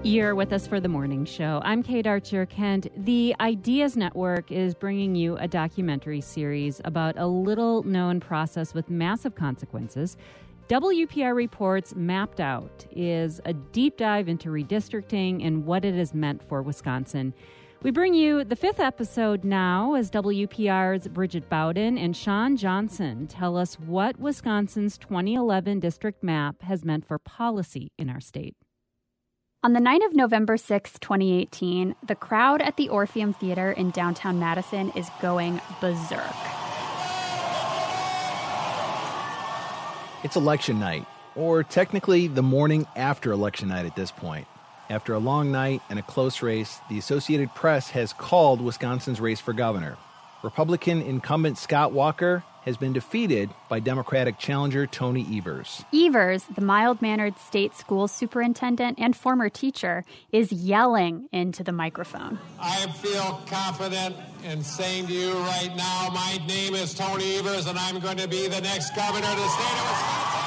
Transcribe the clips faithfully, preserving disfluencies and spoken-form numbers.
You're with us for the morning show. I'm Kate Archer-Kent. The Ideas Network is bringing you a documentary series about a little-known process with massive consequences. W P R Reports Mapped Out is a deep dive into redistricting and what it has meant for Wisconsin. We bring you the fifth episode now as W P R's Bridget Bowden and Sean Johnson tell us what Wisconsin's twenty eleven district map has meant for policy in our state. On the night of November sixth, twenty eighteen, the crowd at the Orpheum Theater in downtown Madison is going berserk. It's election night, or technically the morning after election night at this point. After a long night and a close race, the Associated Press has called Wisconsin's race for governor. Republican incumbent Scott Walker has been defeated by Democratic challenger Tony Evers. Evers, the mild-mannered state school superintendent and former teacher, is yelling into the microphone. I feel confident in saying to you right now, my name is Tony Evers, and I'm going to be the next governor of the state of Wisconsin.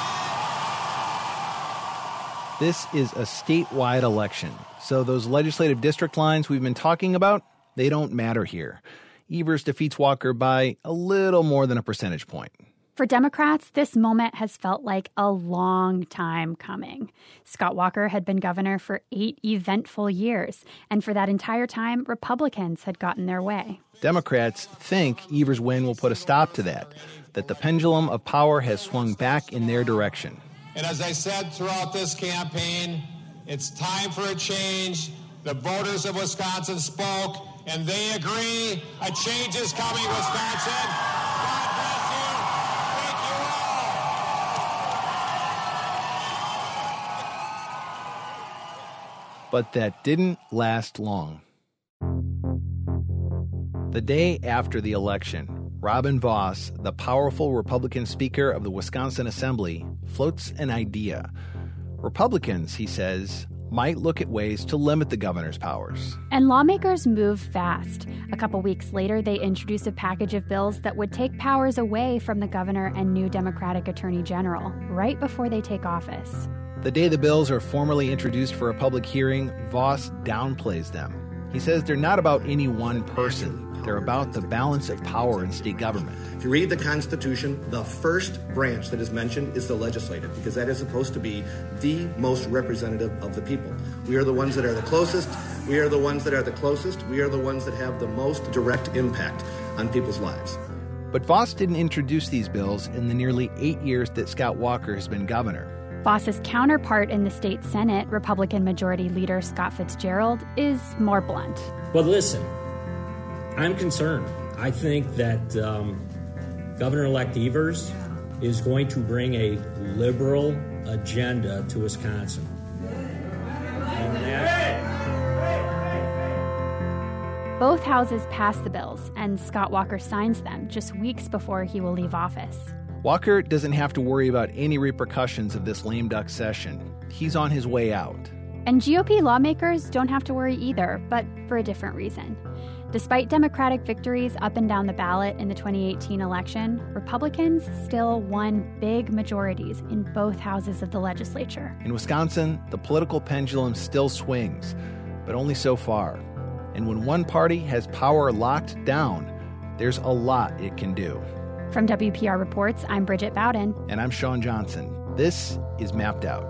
This is a statewide election, so those legislative district lines we've been talking about, they don't matter here. Evers defeats Walker by a little more than a percentage point. For Democrats, this moment has felt like a long time coming. Scott Walker had been governor for eight eventful years, and for that entire time, Republicans had gotten their way. Democrats think Evers' win will put a stop to that, that the pendulum of power has swung back in their direction. And as I said throughout this campaign, it's time for a change. The voters of Wisconsin spoke, and they agree. A change is coming, Wisconsin. God bless you. Thank you all. But that didn't last long. The day after the election, Robin Vos, the powerful Republican Speaker of the Wisconsin Assembly, floats an idea. Republicans, he says, might look at ways to limit the governor's powers. And lawmakers move fast. A couple weeks later, they introduce a package of bills that would take powers away from the governor and new Democratic Attorney General right before they take office. The day the bills are formally introduced for a public hearing, Vos downplays them. He says they're not about any one person. They're about the balance of power in state government. If you read the Constitution, the first branch that is mentioned is the legislative, because that is supposed to be the most representative of the people. We are the ones that are the closest. We are the ones that are the closest. We are the ones that have the most direct impact on people's lives. But Vos didn't introduce these bills in the nearly eight years that Scott Walker has been governor. Vos's counterpart in the state Senate, Republican Majority Leader Scott Fitzgerald, is more blunt. But listen, I'm concerned. I think that um, Governor-elect Evers is going to bring a liberal agenda to Wisconsin. And that... Both houses pass the bills, and Scott Walker signs them just weeks before he will leave office. Walker doesn't have to worry about any repercussions of this lame duck session. He's on his way out. And G O P lawmakers don't have to worry either, but for a different reason. Despite Democratic victories up and down the ballot in the twenty eighteen election, Republicans still won big majorities in both houses of the legislature. In Wisconsin, the political pendulum still swings, but only so far. And when one party has power locked down, there's a lot it can do. From W P R Reports, I'm Bridget Bowden. And I'm Sean Johnson. This is Mapped Out.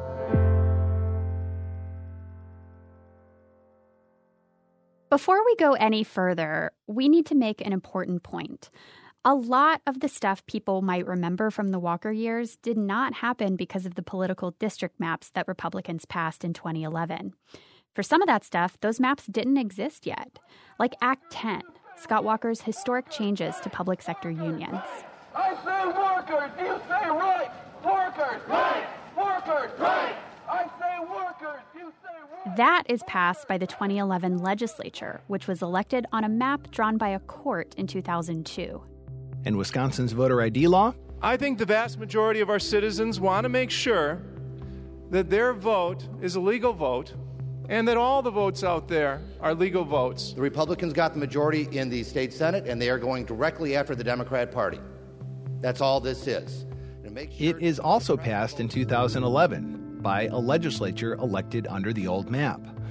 Before we go any further, we need to make an important point. A lot of the stuff people might remember from the Walker years did not happen because of the political district maps that Republicans passed in twenty eleven. For some of that stuff, those maps didn't exist yet, like Act ten, Scott Walker's historic changes to public sector unions. I say workers, you say right. Workers, right. Workers, right. I say workers, you say right. That is passed by the twenty eleven legislature, which was elected on a map drawn by a court in two thousand two. And Wisconsin's voter I D law? I think the vast majority of our citizens want to make sure that their vote is a legal vote and that all the votes out there are legal votes. The Republicans got the majority in the state Senate, and they are going directly after the Democrat Party. That's all this is. It is also passed in two thousand eleven by a legislature elected under the old map.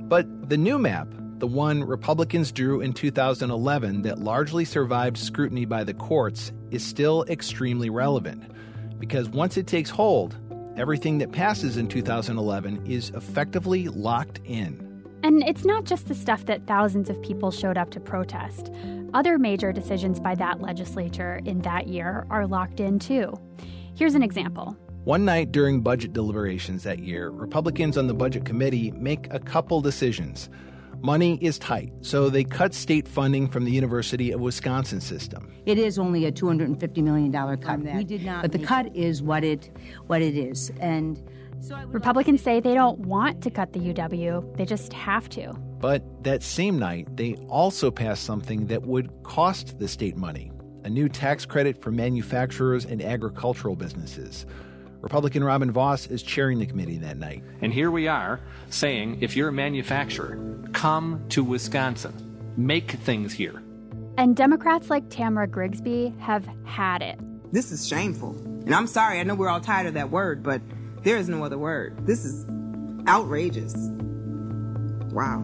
But the new map, the one Republicans drew in two thousand eleven that largely survived scrutiny by the courts, is still extremely relevant. Because once it takes hold, everything that passes in two thousand eleven is effectively locked in. And it's not just the stuff that thousands of people showed up to protest. Other major decisions by that legislature in that year are locked in, too. Here's an example. One night during budget deliberations that year, Republicans on the Budget Committee make a couple decisions. Money is tight, so they cut state funding from the University of Wisconsin system. It is only a two hundred fifty million dollars cut. We did not, but the cut it. is what it what it is. And so Republicans say they don't want to cut the U W, they just have to. But that same night, they also passed something that would cost the state money, a new tax credit for manufacturers and agricultural businesses. Republican Robin Vos is chairing the committee that night. And here we are saying, if you're a manufacturer, come to Wisconsin. Make things here. And Democrats like Tamara Grigsby have had it. This is shameful. And I'm sorry, I know we're all tired of that word, but there is no other word. This is outrageous. Wow.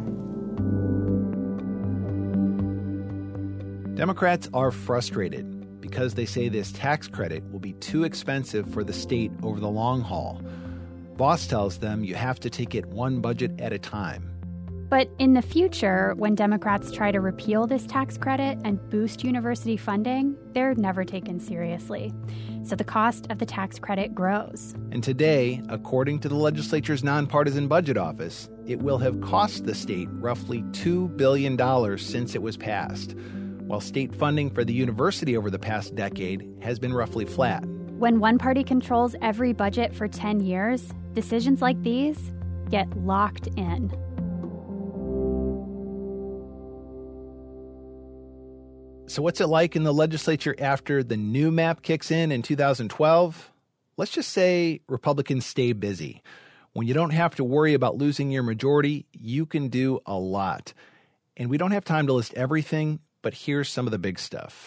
Democrats are frustrated because they say this tax credit will be too expensive for the state over the long haul. Vos tells them you have to take it one budget at a time. But in the future, when Democrats try to repeal this tax credit and boost university funding, they're never taken seriously. So the cost of the tax credit grows. And today, according to the legislature's nonpartisan budget office, it will have cost the state roughly two billion dollars since it was passed, while state funding for the university over the past decade has been roughly flat. When one party controls every budget for ten years, decisions like these get locked in. So what's it like in the legislature after the new map kicks in in two thousand twelve? Let's just say Republicans stay busy. When you don't have to worry about losing your majority, you can do a lot. And we don't have time to list everything, but here's some of the big stuff.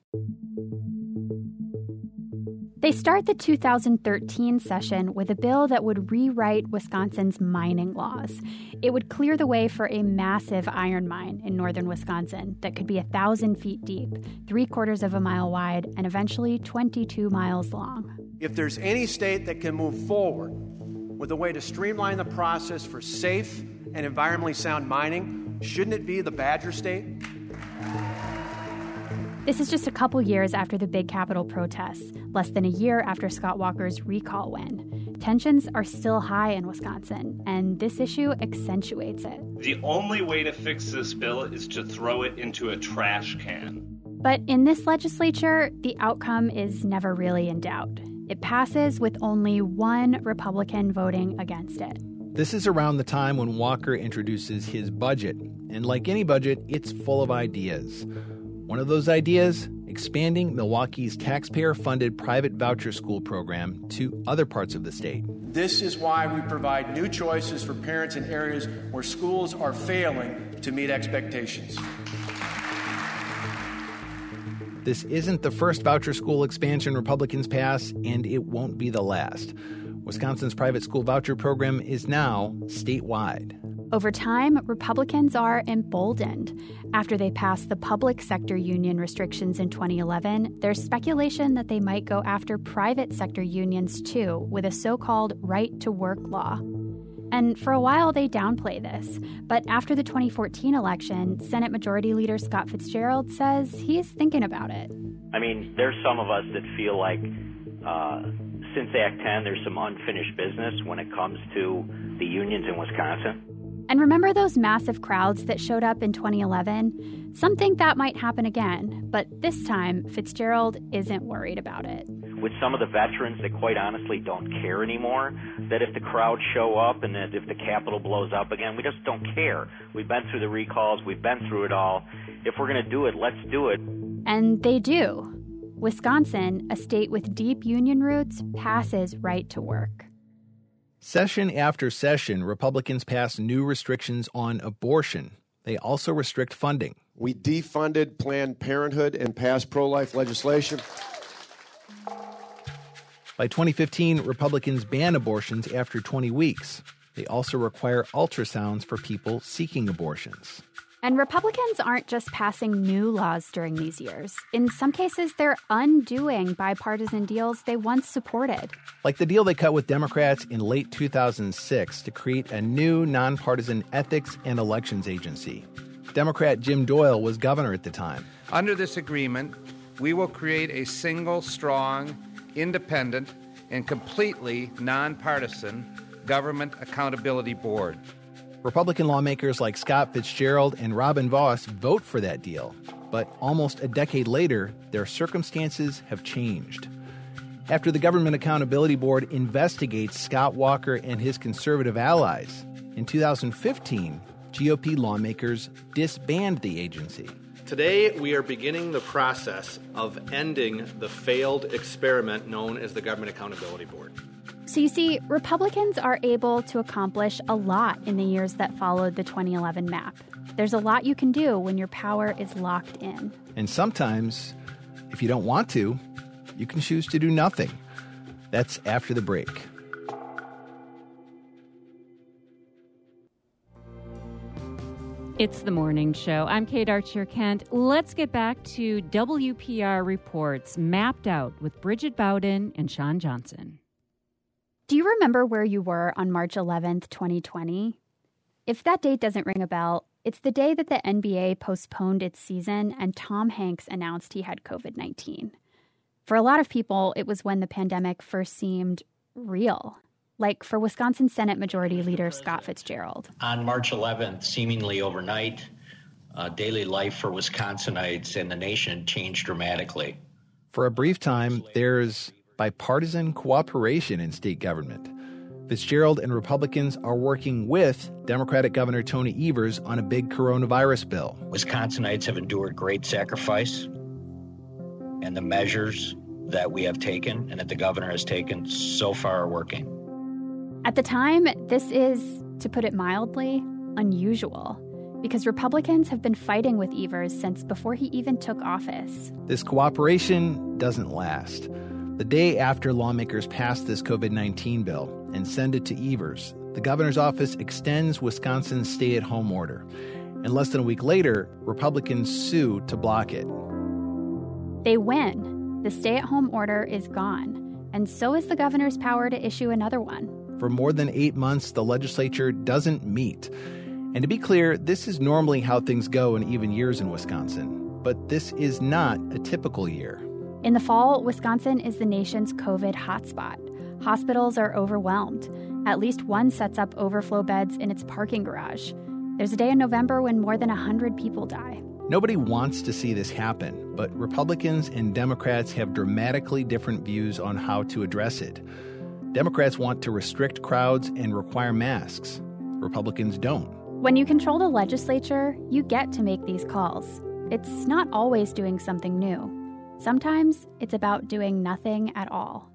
They start the two thousand thirteen session with a bill that would rewrite Wisconsin's mining laws. It would clear the way for a massive iron mine in northern Wisconsin that could be a thousand feet deep, three quarters of a mile wide, and eventually twenty-two miles long. If there's any state that can move forward with a way to streamline the process for safe and environmentally sound mining, shouldn't it be the Badger State? This is just a couple years after the big Capitol protests, less than a year after Scott Walker's recall win. Tensions are still high in Wisconsin, and this issue accentuates it. The only way to fix this bill is to throw it into a trash can. But in this legislature, the outcome is never really in doubt. It passes with only one Republican voting against it. This is around the time when Walker introduces his budget. And like any budget, it's full of ideas. One of those ideas, expanding Milwaukee's taxpayer-funded private voucher school program to other parts of the state. This is why we provide new choices for parents in areas where schools are failing to meet expectations. This isn't the first voucher school expansion Republicans pass, and it won't be the last. Wisconsin's private school voucher program is now statewide. Over time, Republicans are emboldened. After they passed the public sector union restrictions in twenty eleven, there's speculation that they might go after private sector unions too, with a so-called right-to-work law. And for a while, they downplay this. But after the twenty fourteen election, Senate Majority Leader Scott Fitzgerald says he's thinking about it. I mean, there's some of us that feel like uh, since Act ten, there's some unfinished business when it comes to the unions in Wisconsin. And remember those massive crowds that showed up in twenty eleven? Some think that might happen again, but this time, Fitzgerald isn't worried about it. With some of the veterans that quite honestly don't care anymore, that if the crowds show up and that if the Capitol blows up again, we just don't care. We've been through the recalls, we've been through it all. If we're going to do it, let's do it. And they do. Wisconsin, a state with deep union roots, passes right to work. Session after session, Republicans pass new restrictions on abortion. They also restrict funding. We defunded Planned Parenthood and passed pro-life legislation. By twenty fifteen, Republicans ban abortions after twenty weeks. They also require ultrasounds for people seeking abortions. And Republicans aren't just passing new laws during these years. In some cases, they're undoing bipartisan deals they once supported. Like the deal they cut with Democrats in late two thousand six to create a new nonpartisan ethics and elections agency. Democrat Jim Doyle was governor at the time. Under this agreement, we will create a single, strong, independent, and completely nonpartisan government accountability board. Republican lawmakers like Scott Fitzgerald and Robin Vos vote for that deal. But almost a decade later, their circumstances have changed. After the Government Accountability Board investigates Scott Walker and his conservative allies, in two thousand fifteen, G O P lawmakers disband the agency. Today, we are beginning the process of ending the failed experiment known as the Government Accountability Board. So you see, Republicans are able to accomplish a lot in the years that followed the twenty eleven map. There's a lot you can do when your power is locked in. And sometimes, if you don't want to, you can choose to do nothing. That's after the break. It's the morning show. I'm Kate Archer-Kent. Let's get back to W P R Reports Mapped Out with Bridget Bowden and Sean Johnson. Do you remember where you were on March eleventh, twenty twenty? If that date doesn't ring a bell, it's the day that the N B A postponed its season and Tom Hanks announced he had covid nineteen. For a lot of people, it was when the pandemic first seemed real. Like for Wisconsin Senate Majority Leader Scott Fitzgerald. On March eleventh, seemingly overnight, uh, daily life for Wisconsinites and the nation changed dramatically. For a brief time, there's bipartisan cooperation in state government. Fitzgerald and Republicans are working with Democratic Governor Tony Evers on a big coronavirus bill. Wisconsinites have endured great sacrifice, and the measures that we have taken and that the governor has taken so far are working. At the time, this is, to put it mildly, unusual, because Republicans have been fighting with Evers since before he even took office. This cooperation doesn't last. The day after lawmakers pass this covid nineteen bill and send it to Evers, the governor's office extends Wisconsin's stay-at-home order. And less than a week later, Republicans sue to block it. They win. The stay-at-home order is gone, and so is the governor's power to issue another one. For more than eight months, the legislature doesn't meet. And to be clear, this is normally how things go in even years in Wisconsin. But this is not a typical year. In the fall, Wisconsin is the nation's COVID hotspot. Hospitals are overwhelmed. At least one sets up overflow beds in its parking garage. There's a day in November when more than one hundred people die. Nobody wants to see this happen, but Republicans and Democrats have dramatically different views on how to address it. Democrats want to restrict crowds and require masks. Republicans don't. When you control the legislature, you get to make these calls. It's not always doing something new. Sometimes it's about doing nothing at all.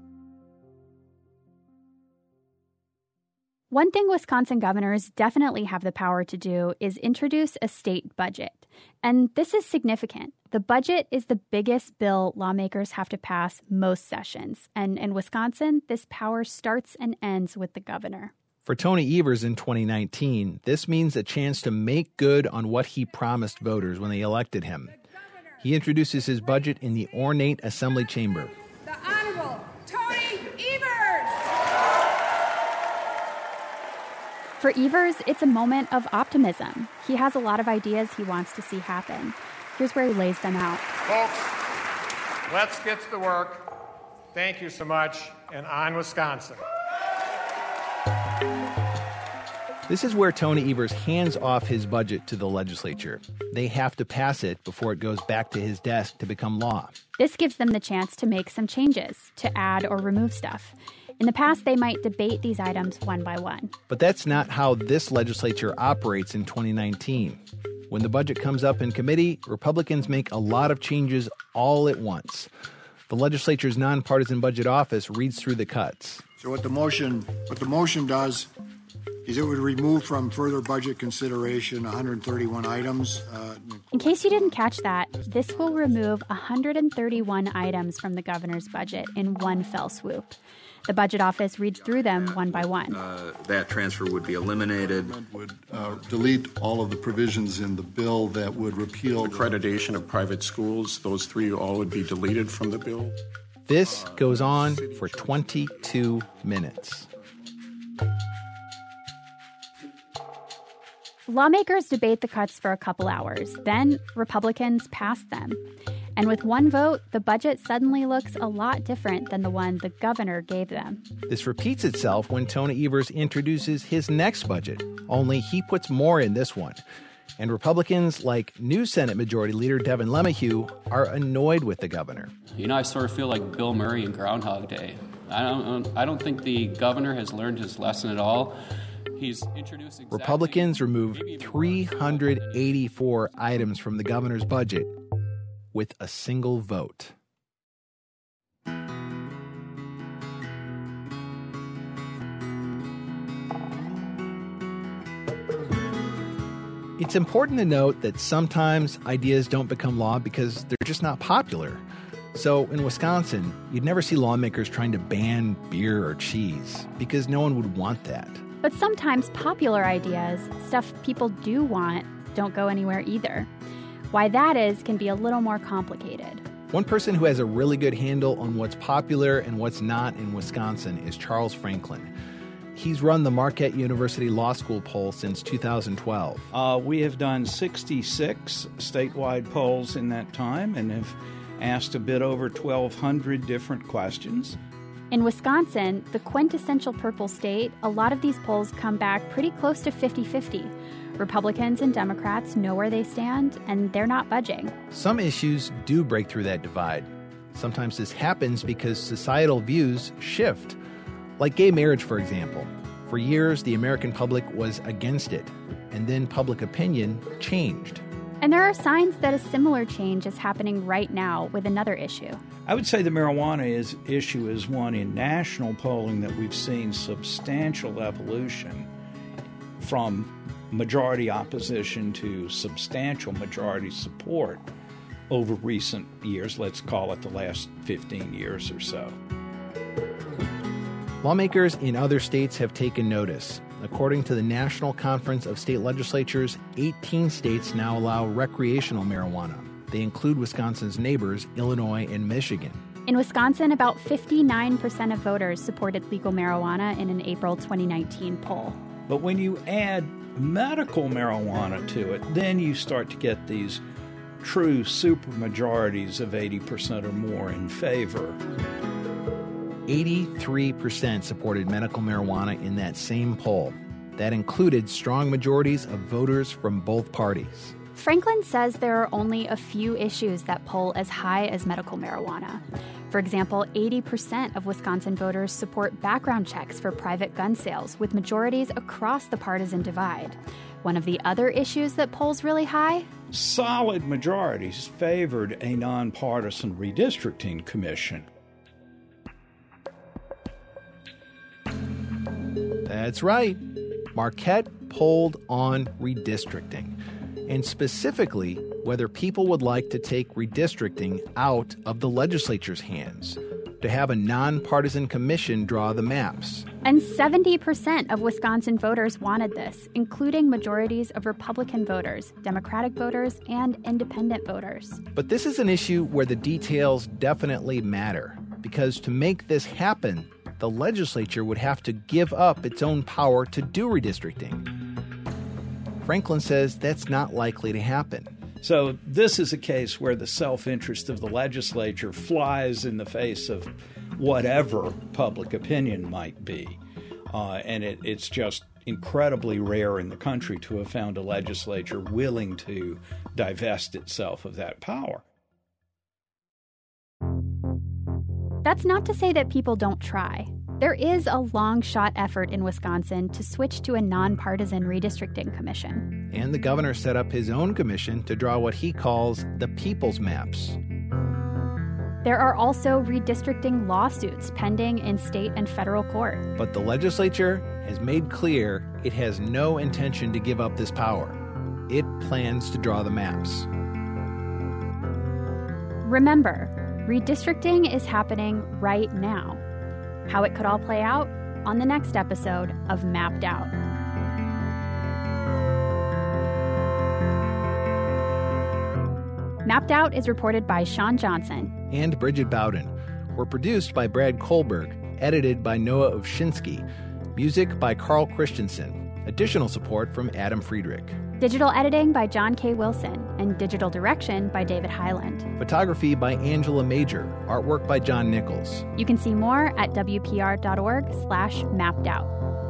One thing Wisconsin governors definitely have the power to do is introduce a state budget. And this is significant. The budget is the biggest bill lawmakers have to pass most sessions. And in Wisconsin, this power starts and ends with the governor. For Tony Evers in twenty nineteen, this means a chance to make good on what he promised voters when they elected him. He introduces his budget in the ornate Assembly chamber. The Honorable Tony Evers! For Evers, it's a moment of optimism. He has a lot of ideas he wants to see happen. Here's where he lays them out. Folks, let's get to the work. Thank you so much, and on Wisconsin. This is where Tony Evers hands off his budget to the legislature. They have to pass it before it goes back to his desk to become law. This gives them the chance to make some changes, to add or remove stuff. In the past, they might debate these items one by one. But that's not how this legislature operates in twenty nineteen. When the budget comes up in committee, Republicans make a lot of changes all at once. The legislature's nonpartisan budget office reads through the cuts. So what the motion, what the motion does is it would remove from further budget consideration one hundred thirty-one items. Uh, In case you didn't catch that, this will remove one hundred thirty-one items from the governor's budget in one fell swoop. The budget office reads through them one by one. Uh, that transfer would be eliminated. Would uh, delete all of the provisions in the bill that would repeal accreditation of private schools. Those three all would be deleted from the bill. This goes on for twenty-two minutes. Lawmakers debate the cuts for a couple hours. Then Republicans pass them. And with one vote, the budget suddenly looks a lot different than the one the governor gave them. This repeats itself when Tony Evers introduces his next budget, only he puts more in this one. And Republicans like new Senate Majority Leader Devin LeMahieu are annoyed with the governor. You know, I sort of feel like Bill Murray in Groundhog Day. I don't, I don't think the governor has learned his lesson at all. He's introduced exactly Republicans removed three hundred eighty-four items from the governor's budget with a single vote. It's important to note that sometimes ideas don't become law because they're just not popular. So in Wisconsin, you'd never see lawmakers trying to ban beer or cheese because no one would want that. But sometimes popular ideas, stuff people do want, don't go anywhere either. Why that is can be a little more complicated. One person who has a really good handle on what's popular and what's not in Wisconsin is Charles Franklin. He's run the Marquette University Law School poll since two thousand twelve. Uh, we have done sixty-six statewide polls in that time and have asked a bit over twelve hundred different questions. In Wisconsin, the quintessential purple state, a lot of these polls come back pretty close to fifty-fifty. Republicans and Democrats know where they stand, and they're not budging. Some issues do break through that divide. Sometimes this happens because societal views shift. Like gay marriage, for example. For years, the American public was against it, and then public opinion changed. And there are signs that a similar change is happening right now with another issue. I would say the marijuana is, issue is one in national polling that we've seen substantial evolution from majority opposition to substantial majority support over recent years, let's call it the last fifteen years or so. Lawmakers in other states have taken notice. According to the National Conference of State Legislatures, eighteen states now allow recreational marijuana. They include Wisconsin's neighbors, Illinois and Michigan. In Wisconsin, about fifty-nine percent of voters supported legal marijuana in an April twenty nineteen poll. But when you add medical marijuana to it, then you start to get these true supermajorities of eighty percent or more in favor. eighty-three percent supported medical marijuana in that same poll. That included strong majorities of voters from both parties. Franklin says there are only a few issues that poll as high as medical marijuana. For example, eighty percent of Wisconsin voters support background checks for private gun sales, with majorities across the partisan divide. One of the other issues that polls really high? Solid majorities favored a nonpartisan redistricting commission. That's right. Marquette polled on redistricting, and specifically whether people would like to take redistricting out of the legislature's hands, to have a nonpartisan commission draw the maps. And seventy percent of Wisconsin voters wanted this, including majorities of Republican voters, Democratic voters, and independent voters. But this is an issue where the details definitely matter, because to make this happen, the legislature would have to give up its own power to do redistricting. Franklin says that's not likely to happen. So this is a case where the self-interest of the legislature flies in the face of whatever public opinion might be. Uh, and it, it's just incredibly rare in the country to have found a legislature willing to divest itself of that power. That's not to say that people don't try. There is a long-shot effort in Wisconsin to switch to a nonpartisan redistricting commission. And the governor set up his own commission to draw what he calls the People's Maps. There are also redistricting lawsuits pending in state and federal court. But the legislature has made clear it has no intention to give up this power. It plans to draw the maps. Remember, redistricting is happening right now. How it could all play out on the next episode of Mapped Out. Mapped Out is reported by Sean Johnson and Bridget Bowden. We're produced by Brad Kohlberg, edited by Noah Ovshinsky, music by Carl Christensen, additional support from Adam Friedrich. Digital editing by John K. Wilson, and digital direction by David Highland. Photography by Angela Major, artwork by John Nichols. You can see more at W P R dot org slash mapped out.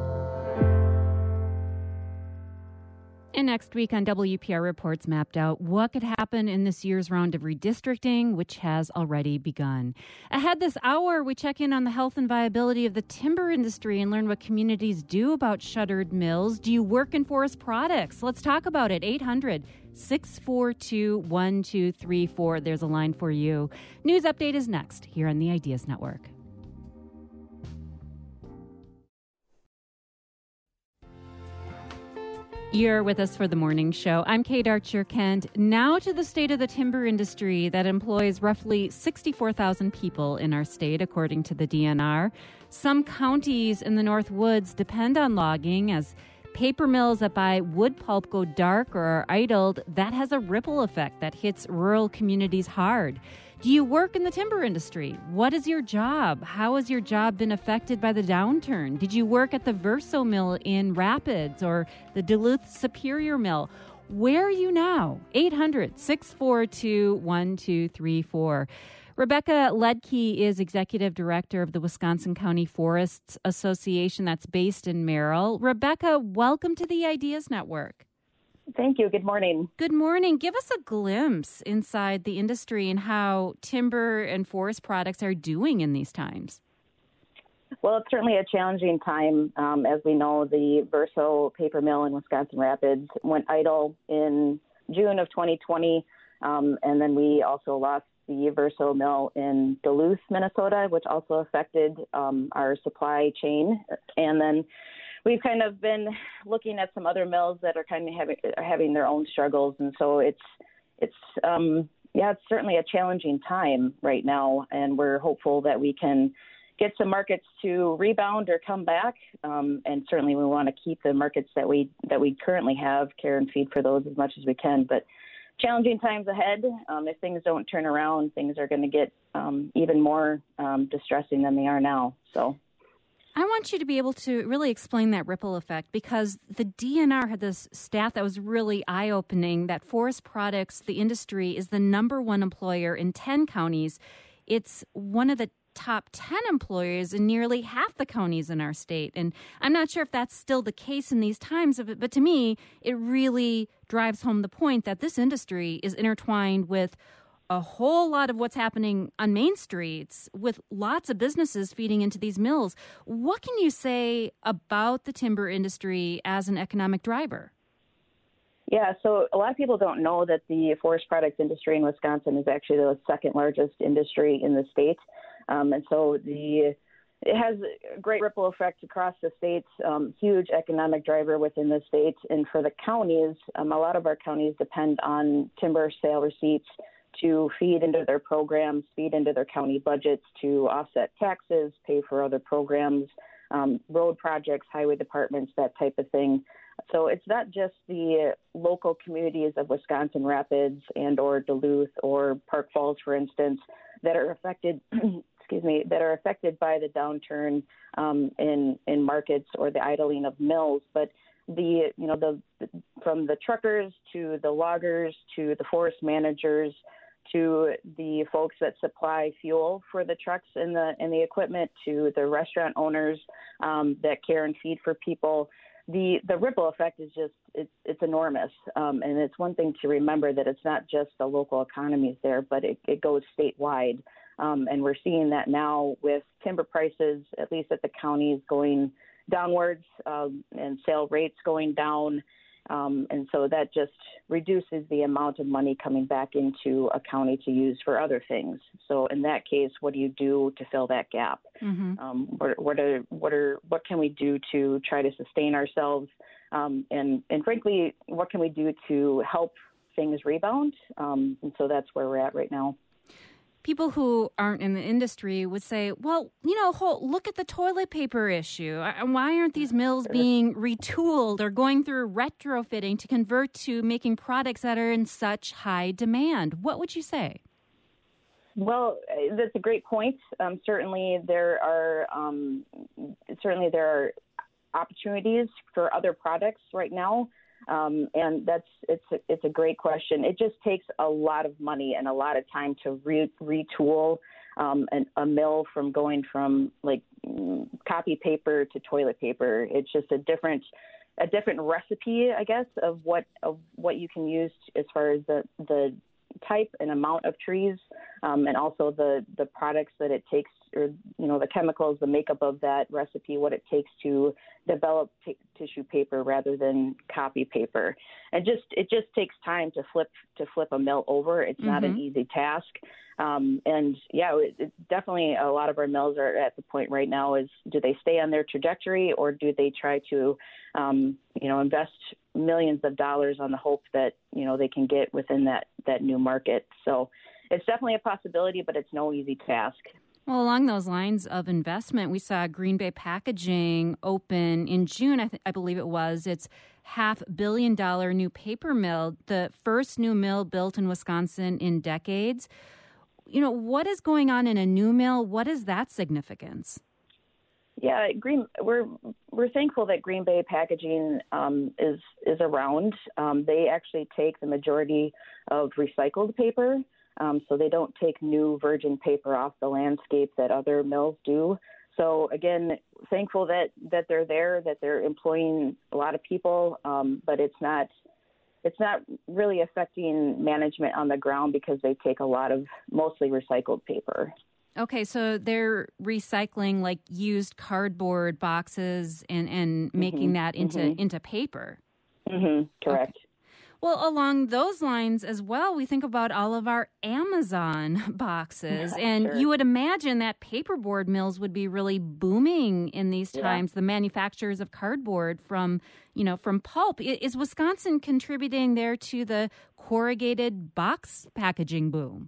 And next week on W P R Reports Mapped Out, what could happen in this year's round of redistricting, which has already begun. Ahead this hour, we check in on the health and viability of the timber industry and learn what communities do about shuttered mills. Do you work in forest products? Let's talk about it. eight hundred, six four two, one two three four. There's a line for you. News Update is next here on the Ideas Network. You're with us for the morning show. I'm Kate Archer-Kent. Now to the state of the timber industry that employs roughly sixty-four thousand people in our state, according to the D N R. Some counties in the North Woods depend on logging. As paper mills that buy wood pulp go dark or are idled, that has a ripple effect that hits rural communities hard. Do you work in the timber industry? What is your job? How has your job been affected by the downturn? Did you work at the Verso Mill in Rapids or the Duluth Superior Mill? Where are you now? eight hundred, six four two, one two three four. Rebecca Ledke is Executive Director of the Wisconsin County Forests Association that's based in Merrill. Rebecca, welcome to the Ideas Network. Thank you. Good morning. Good morning. Give us a glimpse inside the industry and how timber and forest products are doing in these times. Well, it's certainly a challenging time. Um, as we know, the Verso paper mill in Wisconsin Rapids went idle in June of twenty twenty. Um, and then we also lost the Verso mill in Duluth, Minnesota, which also affected um, our supply chain. And then we've kind of been looking at some other mills that are kind of having, are having their own struggles. And so it's, it's um, yeah, it's certainly a challenging time right now. And we're hopeful that we can get some markets to rebound or come back. Um, and certainly we want to keep the markets that we, that we currently have, care and feed for those as much as we can. But challenging times ahead. Um, if things don't turn around, things are going to get um, even more um, distressing than they are now. So I want you to be able to really explain that ripple effect, because the D N R had this stat that was really eye-opening, that forest products, the industry, is the number one employer in ten counties. It's one of the top ten employers in nearly half the counties in our state. And I'm not sure if that's still the case in these times, but to me, it really drives home the point that this industry is intertwined with a whole lot of what's happening on main streets, with lots of businesses feeding into these mills. What can you say about the timber industry as an economic driver? Yeah, so a lot of people don't know that the forest products industry in Wisconsin is actually the second largest industry in the state. Um, and so the it has a great ripple effect across the states, um, huge economic driver within the state. And for the counties, um, a lot of our counties depend on timber sale receipts to feed into their programs, feed into their county budgets, to offset taxes, pay for other programs, um, road projects, highway departments, that type of thing. So it's not just the local communities of Wisconsin Rapids and or Duluth or Park Falls, for instance, that are affected excuse me, that are affected by the downturn um, in in markets or the idling of mills, but the you know the from the truckers to the loggers to the forest managers to the folks that supply fuel for the trucks and the and the equipment, to the restaurant owners um, that care and feed for people. The the ripple effect is just it's it's enormous, um, and it's one thing to remember that it's not just the local economies there, but it, it goes statewide. Um, and we're seeing that now with timber prices, at least at the counties, going downwards um, and sale rates going down. Um, and so that just reduces the amount of money coming back into a county to use for other things. So in that case, what do you do to fill that gap? Mm-hmm. Um, what, what are what are what can we do to try to sustain ourselves? Um, and and frankly, what can we do to help things rebound? Um, and so that's where we're at right now. People who aren't in the industry would say, well, you know, look at the toilet paper issue. Why aren't these mills being retooled or going through retrofitting to convert to making products that are in such high demand? What would you say? Well, that's a great point. Um, certainly, there are um, certainly there are opportunities for other products right now. Um, and that's it's a, it's a great question. It just takes a lot of money and a lot of time to re- retool um, an, a mill from going from like copy paper to toilet paper. It's just a different a different recipe, I guess, of what of what you can use as far as the the type and amount of trees, um, and also the the products that it takes, or you know, the chemicals, the makeup of that recipe, what it takes to develop t- tissue paper rather than copy paper. And just it just takes time to flip to flip a mill over. It's mm-hmm. not an easy task. Um, and yeah, it, it definitely a lot of our mills are at the point right now is, do they stay on their trajectory, or do they try to, um, you know, invest millions of dollars on the hope that, you know, they can get within that, that new market. So it's definitely a possibility, but it's no easy task. Well, along those lines of investment, we saw Green Bay Packaging open in June, I, th- I believe it was. It's half billion dollar new paper mill, the first new mill built in Wisconsin in decades. You know, what is going on in a new mill? What is that significance? Yeah, Green. We're we're thankful that Green Bay Packaging um, is is around. Um, they actually take the majority of recycled paper, um, so they don't take new virgin paper off the landscape that other mills do. So again, thankful that, that they're there, that they're employing a lot of people, um, but it's not it's not really affecting management on the ground because they take a lot of mostly recycled paper. Okay, so they're recycling like used cardboard boxes and, and making mm-hmm. that into, mm-hmm. into paper. Mm-hmm. Correct. Okay. Well, along those lines as well, we think about all of our Amazon boxes. Yeah, and sure. You would imagine that paperboard mills would be really booming in these times, yeah. the manufacturers of cardboard from, you know, from pulp. Is Wisconsin contributing there to the corrugated box packaging boom?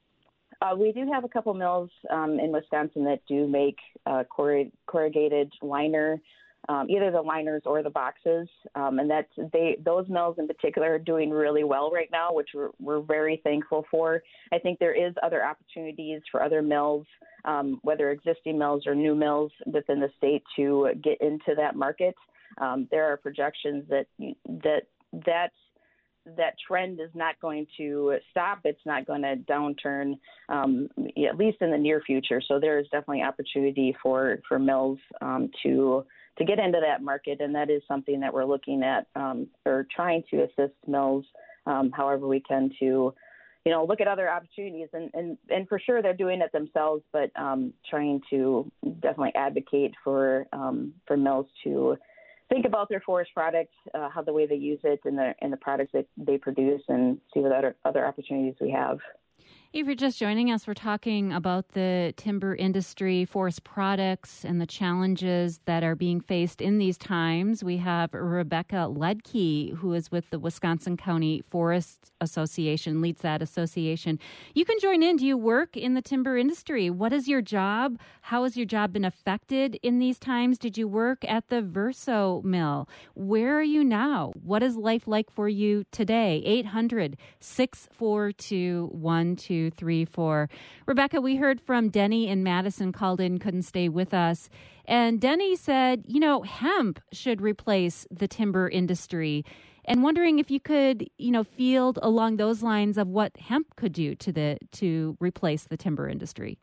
Uh, we do have a couple mills um, in Wisconsin that do make uh, corrug- corrugated liner, um, either the liners or the boxes, um, and that's they. Those mills in particular are doing really well right now, which we're, we're very thankful for. I think there is other opportunities for other mills, um, whether existing mills or new mills within the state, to get into that market. Um, there are projections that that that. that trend is not going to stop. It's not going to downturn, um, at least in the near future. So there is definitely opportunity for, for mills um, to to get into that market, and that is something that we're looking at um, or trying to assist mills um, however we can to, you know, look at other opportunities. And, and, and for sure they're doing it themselves, but um, trying to definitely advocate for um, for mills to think about their forest products, uh, how the way they use it, and the and the products that they produce, and see what other other opportunities we have. If you're just joining us, we're talking about the timber industry, forest products, and the challenges that are being faced in these times. We have Rebecca Ledke, who is with the Wisconsin County Forest Association, leads that association. You can join in. Do you work in the timber industry? What is your job? How has your job been affected in these times? Did you work at the Verso mill? Where are you now? What is life like for you today? eight hundred, six four two, one two three four. Rebecca, we heard from Denny in Madison, called in, couldn't stay with us. And Denny said, you know, hemp should replace the timber industry. And wondering if you could, you know, field along those lines of what hemp could do to the to replace the timber industry.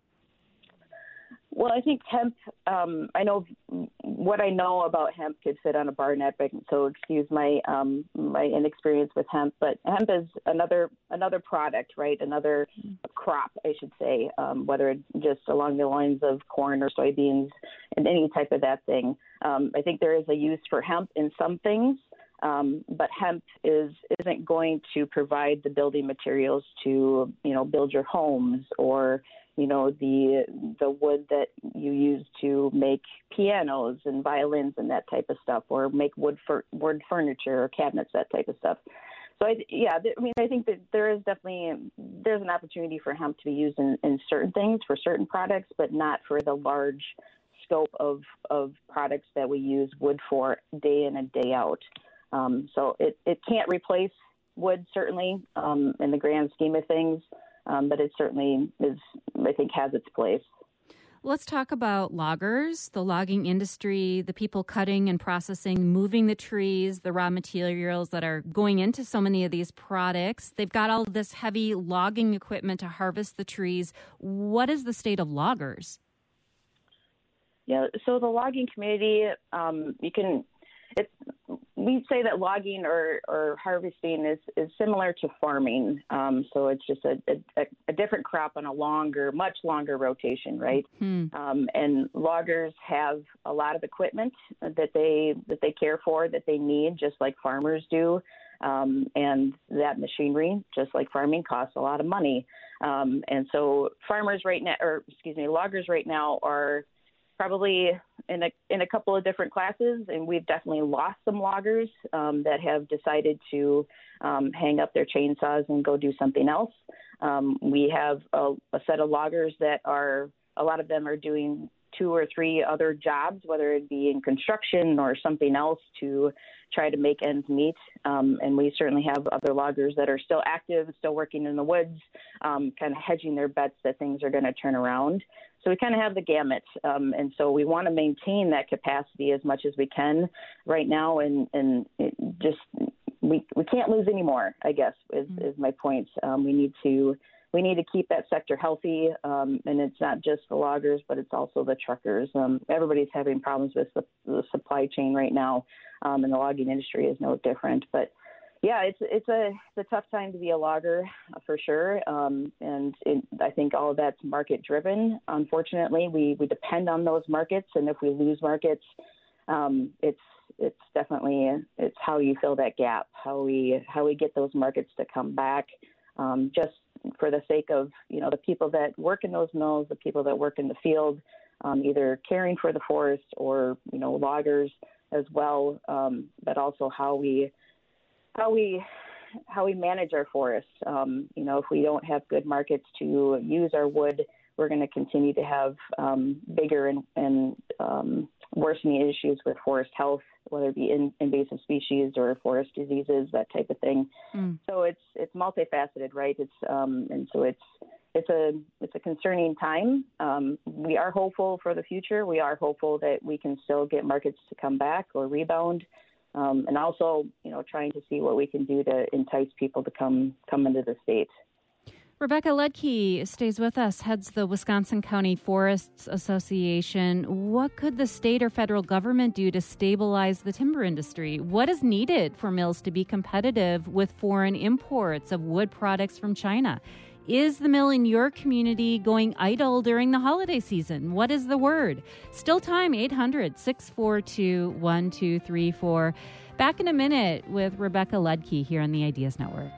Well, I think hemp, um, I know what I know about hemp could fit on a bar napkin, so excuse my um, my inexperience with hemp, but hemp is another another product, right? Another crop, I should say, um, whether it's just along the lines of corn or soybeans and any type of that thing. Um, I think there is a use for hemp in some things, um, but hemp is, isn't going to provide the building materials to, you know, build your homes, or you know, the the wood that you use to make pianos and violins and that type of stuff, or make wood for wood furniture or cabinets, that type of stuff. So, I, yeah, th- I mean, I think that there is definitely, there's an opportunity for hemp to be used in, in certain things, for certain products, but not for the large scope of, of products that we use wood for day in and day out. Um, so it, it can't replace wood, certainly, um, in the grand scheme of things, um, but it certainly is, I think, has its place. Let's talk about loggers, the logging industry, the people cutting and processing, moving the trees, the raw materials that are going into so many of these products. They've got all this heavy logging equipment to harvest the trees. What is the state of loggers? Yeah, so the logging community, um, you can, it's, we say that logging or, or harvesting is, is similar to farming. Um, so it's just a, a, a different crop on a longer, much longer rotation, right? Hmm. Um, and loggers have a lot of equipment that they that they care for, that they need, just like farmers do. Um, and that machinery, just like farming, costs a lot of money. Um, and so farmers right now, or excuse me, loggers right now are probably in a in a couple of different classes, and we've definitely lost some loggers um, that have decided to um, hang up their chainsaws and go do something else. Um, we have a, a set of loggers that are, a lot of them are doing two or three other jobs, whether it be in construction or something else, to try to make ends meet. Um, and we certainly have other loggers that are still active, still working in the woods, um, kind of hedging their bets that things are going to turn around. So we kind of have the gamut. Um, and so we want to maintain that capacity as much as we can right now. And, and it just, we, we can't lose anymore, I guess, is, mm-hmm. is my point. Um, we need to, we need to keep that sector healthy. Um, and it's not just the loggers, but it's also the truckers. Um, everybody's having problems with the, the supply chain right now. Um, and the logging industry is no different, but yeah, it's it's a it's a tough time to be a logger for sure, um, and it, I think all of that's market driven. Unfortunately, we, we depend on those markets, and if we lose markets, um, it's it's definitely it's how you fill that gap, how we how we get those markets to come back, um, just for the sake of you know the people that work in those mills, the people that work in the field, um, either caring for the forest or you know loggers as well, um, but also how we. How we how we manage our forests. Um, you know, if we don't have good markets to use our wood, we're going to continue to have um, bigger and, and um, worsening issues with forest health, whether it be in, invasive species or forest diseases, that type of thing. Mm. So it's it's multifaceted, right? It's um, and so it's it's a it's a concerning time. Um, we are hopeful for the future. We are hopeful that we can still get markets to come back or rebound. Um, and also, you know, trying to see what we can do to entice people to come come into the state. Rebecca Ledke stays with us, heads the Wisconsin County Forests Association. What could the state or federal government do to stabilize the timber industry? What is needed for mills to be competitive with foreign imports of wood products from China? Is the mill in your community going idle during the holiday season? What is the word? Still time, eight hundred, six four two, one two three four. Back in a minute with Rebecca Ledke here on the Ideas Network.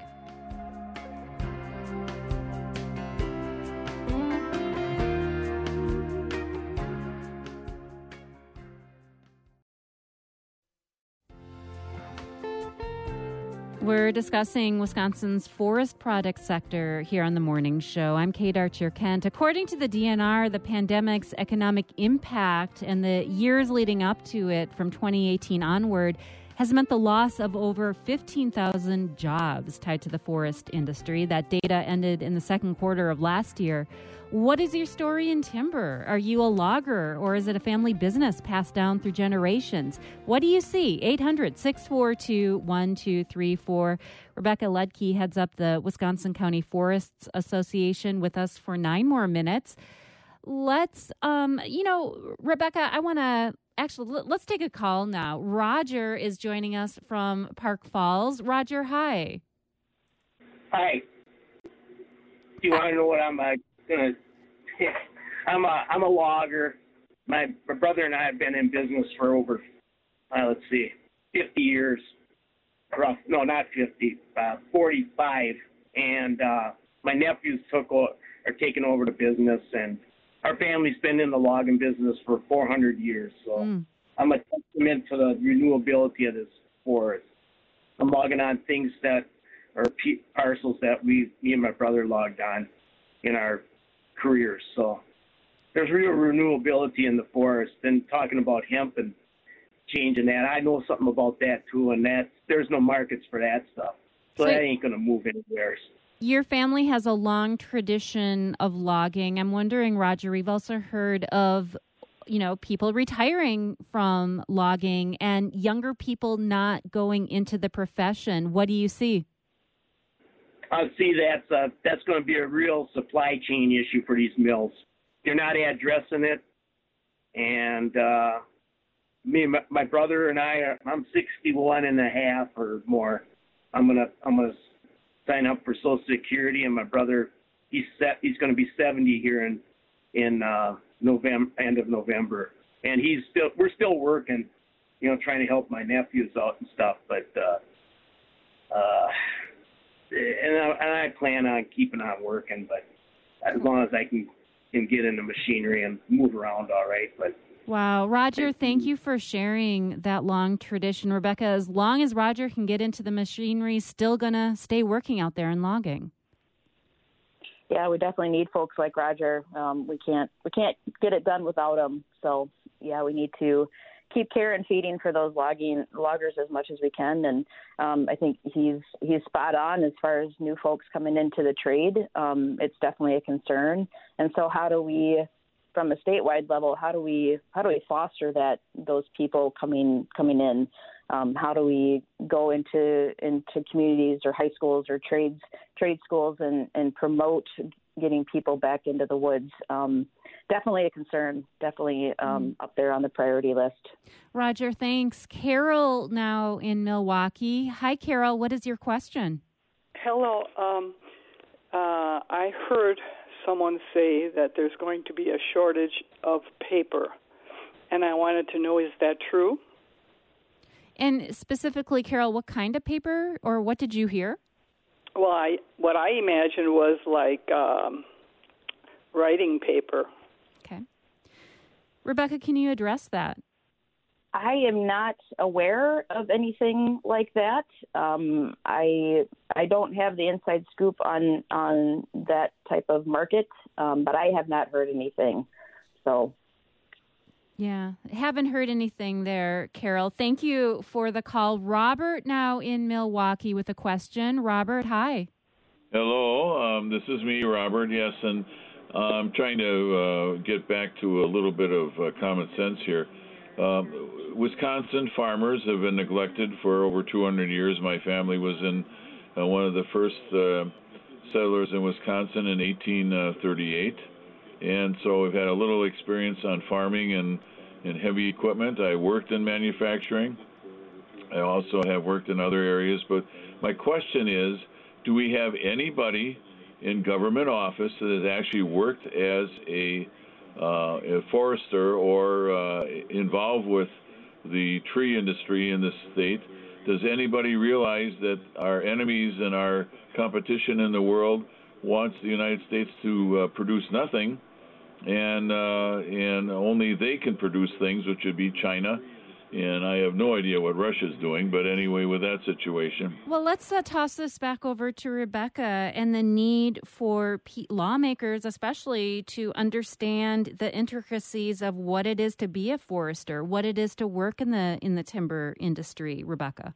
We're discussing Wisconsin's forest products sector here on the morning show. I'm Kate Archer-Kent. According to the D N R, the pandemic's economic impact and the years leading up to it from twenty eighteen onward has meant the loss of over fifteen thousand jobs tied to the forest industry. That data ended in the second quarter of last year. What is your story in timber? Are you a logger, or is it a family business passed down through generations? What do you see? eight hundred, six four two, one two three four. Rebecca Ledke heads up the Wisconsin County Forests Association with us for nine more minutes. Let's, um, you know, Rebecca, I want to actually, let's take a call now. Roger is joining us from Park Falls. Roger, hi. Hi. Do you want to know what I'm uh, gonna? I'm a I'm a logger. My my brother and I have been in business for over, uh, let's see, fifty years. Rough, no, not fifty, uh, forty-five. And uh, my nephews took o- are taking over the business, and our family's been in the logging business for four hundred years. So mm. I'm a testament to the renewability of this forest. I'm logging on things that or p- parcels that we, me and my brother logged on in our careers. So there's real renewability in the forest. And talking about hemp and changing that, I know something about that too, and that there's no markets for that stuff. So, so that ain't going to move anywhere. Your family has a long tradition of logging. I'm wondering, Roger, we've also heard of, you know, people retiring from logging and younger people not going into the profession. What do you see? I see that's uh, that's going to be a real supply chain issue for these mills. They're not addressing it, and uh, me, and my, my brother and I, are, I'm sixty-one and a half or more. I'm gonna I'm gonna sign up for Social Security, and my brother, he's set, he's going to be seventy here in in uh, November, end of November, and he's still we're still working, you know, trying to help my nephews out and stuff, but. Uh, uh, And I, and I plan on keeping on working, but as long as I can, can get into machinery and move around all right. But wow, Roger, thank you for sharing that long tradition. Rebecca, as long as Roger can get into the machinery, still going to stay working out there and logging. Yeah, we definitely need folks like Roger. Um, we can't we can't get it done without him. So, yeah, we need to keep care and feeding for those logging loggers as much as we can. And um, I think he's he's spot on as far as new folks coming into the trade. Um, it's definitely a concern. And so how do we, from a statewide level, how do we how do we foster that those people coming coming in? Um, how do we go into into communities or high schools or trades trade schools and, and promote getting people back into the woods? Um, definitely a concern, definitely um, mm. up there on the priority list. Roger, thanks. Carol now in Milwaukee. Hi, Carol. What is your question? Hello. Um, uh, I heard someone say that there's going to be a shortage of paper, and I wanted to know, is that true? And specifically, Carol, what kind of paper, or what did you hear? Well, I what I imagined was like um, writing paper. Okay. Rebecca, can you address that? I am not aware of anything like that. Um, I I don't have the inside scoop on on that type of market, um, but I have not heard anything. So. Yeah, haven't heard anything there, Carol. Thank you for the call. Robert now in Milwaukee with a question. Robert, hi. Hello, um, this is me, Robert. Yes, and uh, I'm trying to uh, get back to a little bit of uh, common sense here. Um, Wisconsin farmers have been neglected for over two hundred years. My family was in uh, one of the first uh, settlers in Wisconsin in eighteen thirty-eight. And so we've had a little experience on farming and, and heavy equipment. I worked in manufacturing. I also have worked in other areas. But my question is, do we have anybody in government office that has actually worked as a, uh, a forester or uh, involved with the tree industry in this state? Does anybody realize that our enemies and our competition in the world wants the United States to uh, produce nothing, and uh, and only they can produce things, which would be China, and I have no idea what Russia's doing, but anyway, with that situation. Well, let's uh, toss this back over to Rebecca and the need for p- lawmakers, especially, to understand the intricacies of what it is to be a forester, what it is to work in the in the timber industry. Rebecca.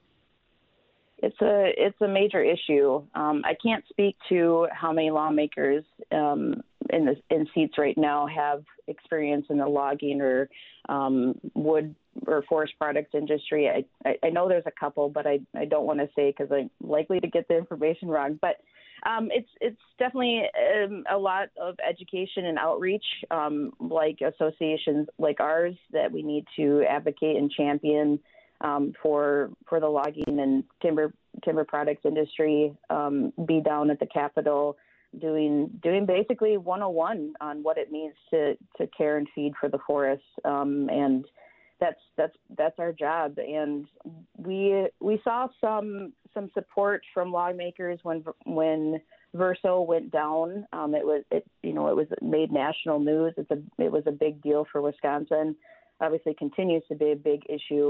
It's a it's a major issue. Um, I can't speak to how many lawmakers um, in the in seats right now have experience in the logging or um, wood or forest products industry. I, I, I know there's a couple, but I, I don't want to say because I'm likely to get the information wrong. But um, it's it's definitely um, a lot of education and outreach, um, like associations like ours, that we need to advocate and champion. Um, for for the logging and timber timber products industry, um, be down at the Capitol doing doing basically one oh one on what it means to, to care and feed for the forests, um, and that's that's that's our job. And we we saw some some support from lawmakers when when Verso went down. Um, it was it you know it was made national news. It's a it was a big deal for Wisconsin. Obviously, continues to be a big issue.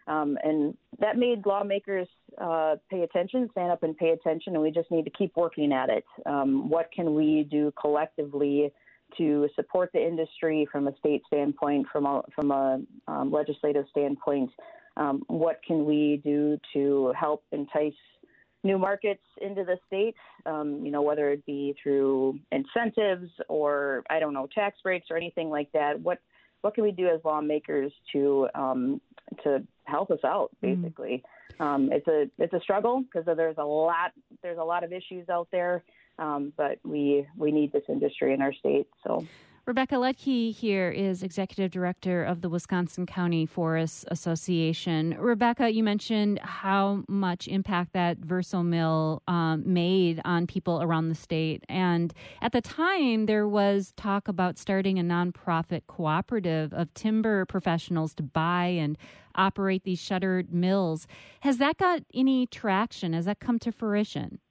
Um, and that made lawmakers uh, pay attention, stand up and pay attention, and we just need to keep working at it. Um, what can we do collectively to support the industry from a state standpoint, from a, from a um, legislative standpoint? Um, what can we do to help entice new markets into the state, um, you know, whether it be through incentives or, I don't know, tax breaks or anything like that? What what can we do as lawmakers to um, to help us out, basically? Mm. Um, it's a it's a struggle because there's a lot there's a lot of issues out there, um, but we we need this industry in our state. So. Rebecca Ledke here is Executive Director of the Wisconsin County Forests Association. Rebecca, you mentioned how much impact that Verso mill um, made on people around the state. And at the time, there was talk about starting a nonprofit cooperative of timber professionals to buy and operate these shuttered mills. Has that got any traction? Has that come to fruition?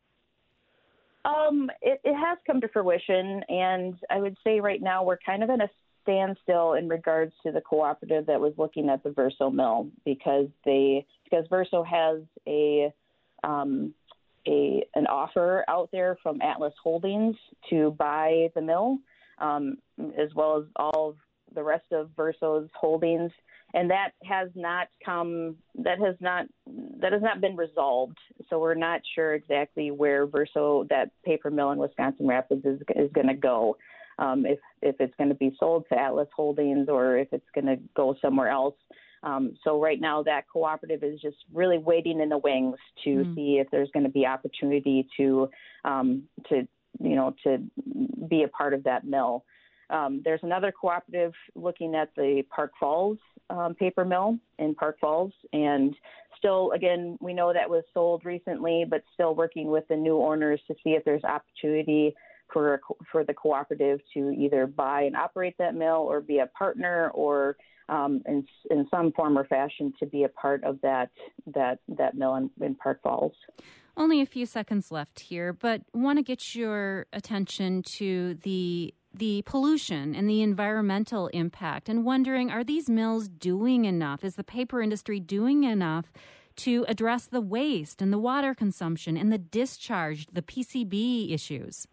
Um, it, it has come to fruition, and I would say right now we're kind of in a standstill in regards to the cooperative that was looking at the Verso mill because they because Verso has a um, a an offer out there from Atlas Holdings to buy the mill, um, as well as all of the rest of Verso's holdings. And that has not come. That has not. That has not been resolved. So we're not sure exactly where Verso, that paper mill in Wisconsin Rapids, is is going to go. Um, if if it's going to be sold to Atlas Holdings or if it's going to go somewhere else. Um, so right now, that cooperative is just really waiting in the wings to mm. see if there's going to be opportunity to um, to you know to be a part of that mill. Um, there's another cooperative looking at the Park Falls um, paper mill in Park Falls, and still, again, we know that was sold recently, but still working with the new owners to see if there's opportunity for a, for the cooperative to either buy and operate that mill or be a partner or um, in, in some form or fashion to be a part of that that that mill in, in Park Falls. Only a few seconds left here, but want to get your attention to the the pollution and the environmental impact and wondering, are these mills doing enough? Is the paper industry doing enough to address the waste and the water consumption and the discharge, the P C B issues?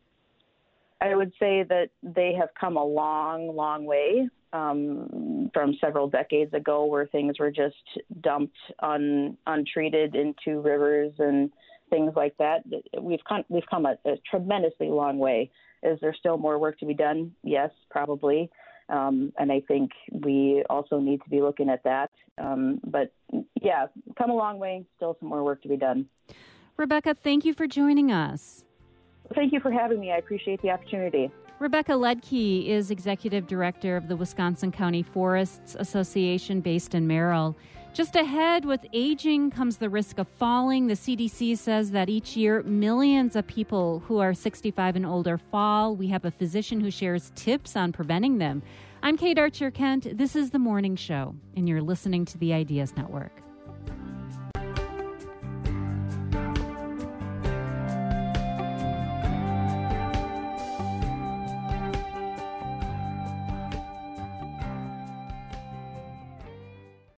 I would say that they have come a long, long way um, from several decades ago where things were just dumped un, untreated into rivers and things like that. We've come, we've come a, a tremendously long way. Is there still more work to be done? Yes, probably. Um, and I think we also need to be looking at that. Um, but yeah, come a long way, still some more work to be done. Rebecca, thank you for joining us. Thank you for having me. I appreciate the opportunity. Rebecca Ledke is Executive Director of the Wisconsin County Forests Association based in Merrill. Just ahead, with aging comes the risk of falling. The C D C says that each year, millions of people who are sixty-five and older fall. We have a physician who shares tips on preventing them. I'm Kate Archer-Kent. This is The Morning Show, and you're listening to the Ideas Network.